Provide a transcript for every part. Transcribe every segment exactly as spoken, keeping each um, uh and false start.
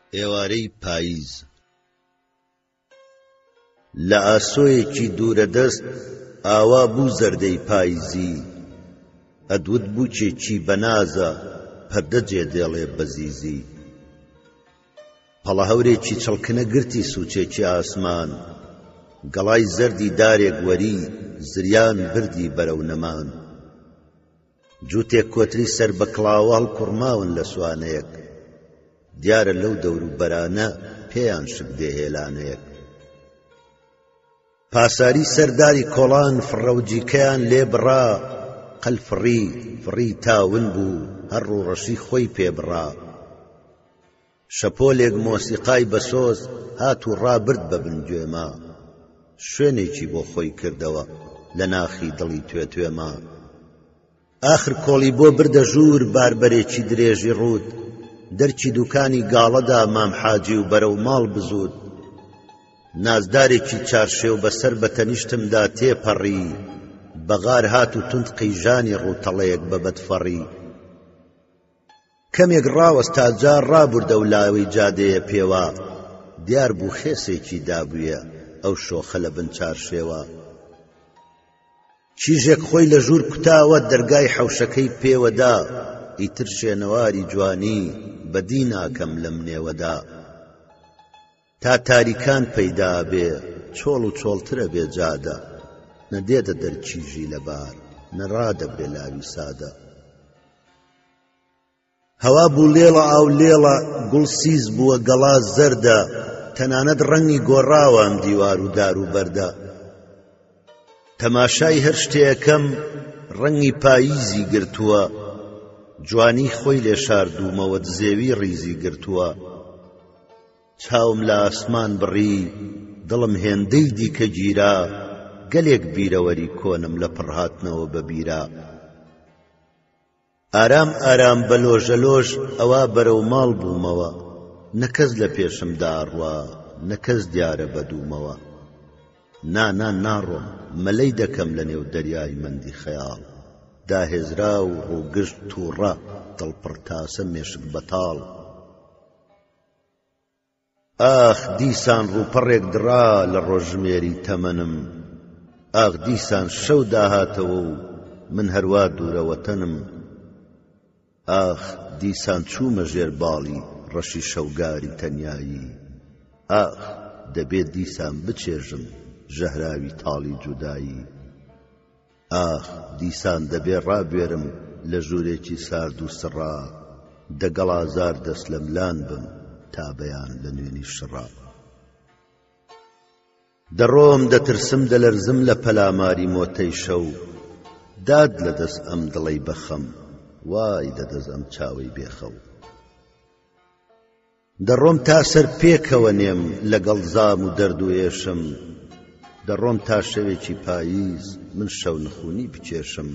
ئێوارەی پاییز لە ئاسۆیەکی دوورەدەست ئاوا بوو زەردەی پاییزی ئەدوت بووکێکی بەنازە پەردە جێدێڵێ بەزیزی پەڵەهەورێکی چڵکنە گرتی سووچێکی ئاسمان گەڵای زەردی دارێک وەری زریان بردی بەرەو نەمان جووتێک کۆتری سەر بە کڵاوە هەڵکوڕماون لە سوانەیەک دیارە لەو دەور و بەرانە پێیان شک دێهێلانەیەک پاساری سەرداری کۆڵان فڕەوجیکەیان لێ بڕا قەل فڕی فڕی تاون بوو هەر ڕوڕەشی خۆی پێبڕا شەپۆلێک مۆسیقای بەسۆز هات و ڕابرد بە بنگوێما شوێنێکی بۆ خۆی کردەوە لە ناخی دڵی توێ توێما ئاخر کۆڵی بۆ بردە ژوور باربەرێکی درێژی ڕوود دەرچی دوکانی گاڵەدا مام حاجی و بەرەو ماڵ بزود نازدارێکی چارشێو بەسەر بە تەنیشتمدا تێپەڕی بەغار هات و تند قەیژانی ڕووتەڵەیەک بە بەدفەڕی کەمێک ڕاوەستا جار ڕابوردە و لاوەی جادەیە پێوە دیار بوو خێسێکی دابوویە ئەو شۆخە لە بن چارشێوە چیژێک خۆی لە ژوور کوتاوە دەرگای حەوشەکەی پێوەدا ئیتر شوێنەواری جوانی بەدی ناکەم لەم نێوەدا تا تاریکان پەیدا بێ چۆڵ و چۆڵترە بێ جادە نەدێتە دەرچیژی لەبار نەڕادەبرێ لاوی سادە هەوا بوو لێڵە ئاو لێڵە گوڵ سیز بووە گەڵا زەردە تەنانەت ڕەنگی گۆڕاوام دیوار و دار و بەردە تەماشای هەر شتێکەم ڕەنگی پاییزی گرتووە جوانی خۆی لێ شاردوومەوە دزێوی ڕیزی گرتووە چاوم لە ئاسمان بڕی دڵم هێندەی دیکە گیرا گەلێک بیرەوەری کۆنم لە پڕهاتنەوە بە بیرا ئارام ئارام بە لۆژەلۆژ ئەوا بەرەو ماڵ بوومەوە نەکەس لە پێشم داڕوا نەکەس دیارە بەدوومەوە نانا ناڕۆم مەلەی دەکەم لە نێو دەریای مەندی خەیاڵ داهێزرا و ڕووگشت تووڕە دڵپڕتاسە مێشک بەتاڵ ئاخ دیسان ڕووپەڕێک درا لە ڕۆژمێری تەمەنم ئاخ دیسان شەو داهاتەوە و من هەروا دوورەوەتەنم ئاخ دیسان چوومە ژێر باڵی ڕەشی شەوگاری تەنیایی ئاخ دەبێت دیسان بچێژم ژەهراوی تاڵی جودایی ئاخ دیسان دەبێ ڕابێرم لە ژوورێکی سارد و سڕا دەگەڵ ئازار دەست لە ملان بم تا بەیان لە نوێنی شڕا دەڕۆم دەترسم دەلەرزم لە پەلاماری مۆتەی شەو داد لە دەست ئەم دڵەی بەخەم وای دەدەز ئەم چاوەی بێخەو دەڕۆم تا سەر پێکەوە نێم لەگەڵ زام و دەرد و ئێشم دەڕۆم تا شەوێکی پاییز من شەو نخوونی بچێشم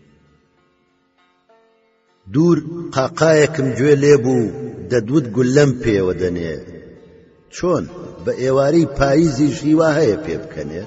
دوور قاقایەکم گوێ لێبوو دەدوت گولەم پێوە دەنێ چۆن بە ئێوارەی پاییزی ژیوا هەیە پێ بکەنێ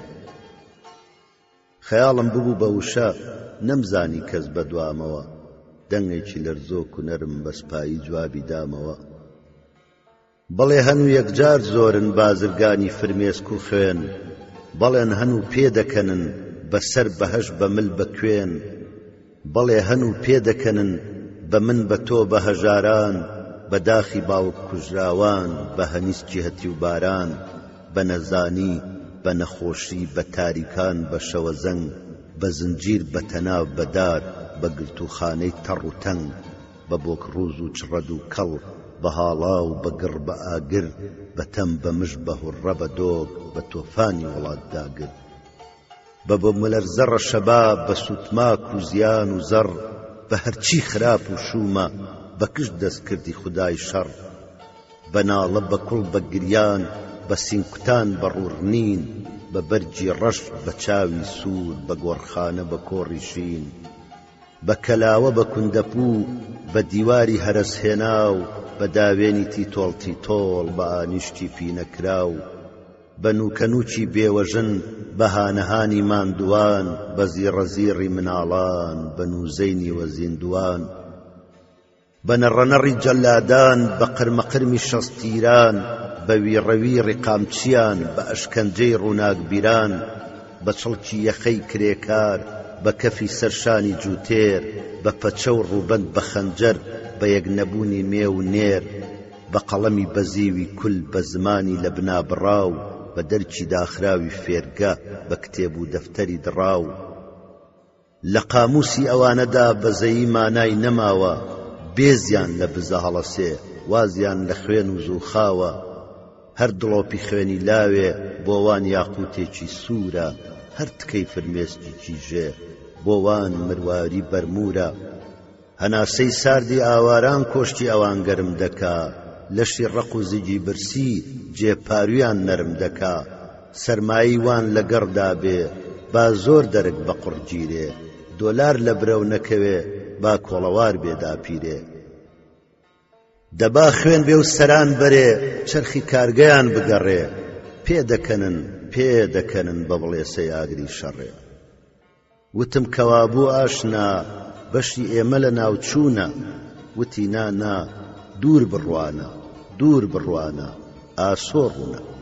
خەیاڵم ببوو بە وشە نەمزانی کەس بەدوامەوە دەنگێکی لەرزۆک و نەرم بەسپایی جوابی دامەوە بەڵێ هەنوو یەکجار زۆرن بازرگانی فرمێسک و خوێن بەڵێن هەنوو پێدەکەنن بەسەر بەهەش بە مل بە کوێن بەڵێ هەنوو پێدەکەنن بە من بە تۆ بە هەژاران بە داخی باوک کوژراوان بە هەنیسکی هەتی و باران بە نەزانی بە نەخۆشی بە تاریکان بە شەوە زەنگ بە زنجیر بە تەناو بەدار بە گرتوخانەی تەڕ و تەنگ بە بۆک ڕووز و چڕەد و کەڵ بە هاڵا و بە گڕ بە ئاگر بە تەم بە مش بە هوڕە بە دۆگ بە تۆفانی وڵات داگر بە بۆ مەلەرزەڕە شەباب بە سوتماک و زیان و زەڕ بە هەرچی خراپ و شومە بە کشت دەست کردی خودای شەڕ بە ناڵە بە کوڵ بە گریان بە سینکوتان بە ڕوڕنین بە بەرجی ڕەش بە چاوی سوور بە گۆڕخانە بە کۆڕی شین بە کەلاوە بە کوندەپوو بە دیواری هەرسهێناو بە داوێنی تیتۆڵ تیتۆڵ بە ئانیشتی پینەکراو بە نوکەنووکی بێوەژن بە هانەهانی ماندووان بە زیڕەزیڕی مناڵان بە نووزەینی وە زیندوان بەنەڕەنەڕی جەلادان بە قرمەقرمی شەستیران بە ویڕەوی ڕێقامچیان بە ئەشکەنجەی ڕووناکبیران بە چڵکی یەخەی کرێکار بە کەفی سەرشانی جووتێر بە پەچە و ڕووبەند بە خەنجەر بە یەکنەبوونی مێ و نێر بە قەڵەمی بەزیوی کول بە زمانی لە بنا بڕاو بە دەرکی داخراوی فێرگە بە کتێب و دەفتەری دڕاو لە قاموسی ئەوانەدا بەزەیی مانای نەماوە بێزیان لە بزە هەڵەسێ وازیان لە خوێن و زووخاوە هەر دڵۆپی خوێنی لاوێ بۆوان یاقوتێکی سوورە هەر تکەی فرمێسکی ژێ بۆوان مرواری بەرمورە هەناسەی ساردی ئاواران کۆشتی ئەوان گەرم دەکا لەشی ڕق و زیگی برسی جێپارویان نەرم دەکا سەرمایی وان لەگەڕدا بێ با زۆر دەرک بە قوڕگیرێ دۆلار لە برەو نەکەوێ با کۆڵەوار بێدا پیرێ دەبا خوێن بێ و سەران بەرێ چرخی کارگەیان بگەڕێ پێ دەکەنن پێ دەکەنن بە بڵێسەی ئاگری شەڕێ وتم کەوابوو ئاشنا بەشی ئێمە لە ناوچوونە وتی نا نا دوور بڕوانە دوور بڕوانە ئاسۆ ڕوونە